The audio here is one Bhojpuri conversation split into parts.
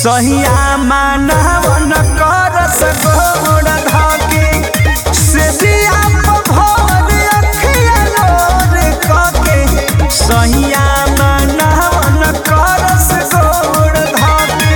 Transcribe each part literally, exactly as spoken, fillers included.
सहिया मानवन करस गोड़ धके से दिया भोर अखिया लोर कके सहिया मानवन करस गोड़ धके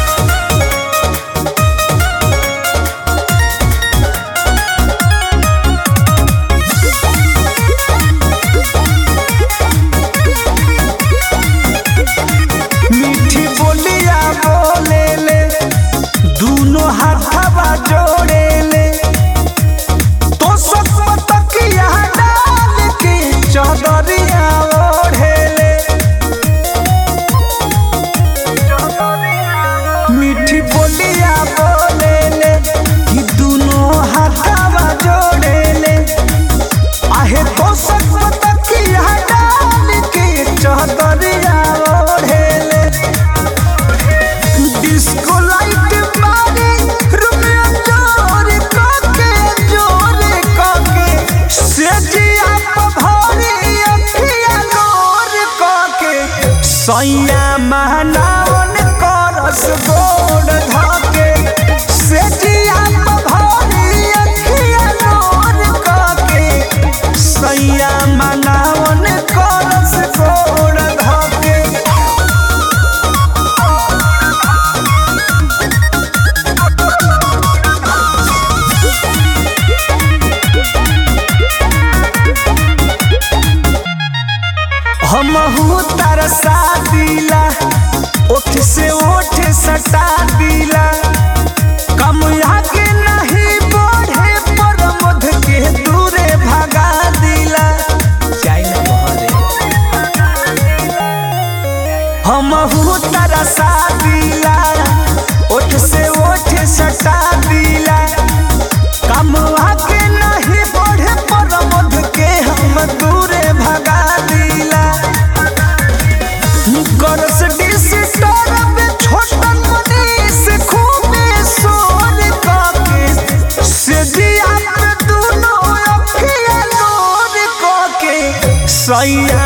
मीठी बोलिया बोले ले दूनो हाथवा जोड़े ले तो सब तकिया डाल के चदरिया ओढ़े ले मीठी बोलिया बोले ले कि दूनो हाथवा जोड़े ले आहे तो सब तकिया डाल के चदरिया ओढ़े ले डिस्को लाइट मारे रुपया जोर कके जोर कके से जिया भरी अखिया लोर कके सैया महनावन करस गोड़ धके से जिया भरी अखिया लोर कके सैया महनावन करस गोड़ धके हमहू तरसा दिला ओठ से ओठ सटा दिला कम आगे नहीं बढ़े पर मध के दूरे भगा दिला हमहू तरसा दिला ओठ से ओठ सटा दिला कम आगे नहीं बढ़े पर मध के हम दूरे भगा दिला करस डिस्टर्ब छोटन मनीष खूबे सोर कके से दिया पे दूनो अखिया लोर कके सैया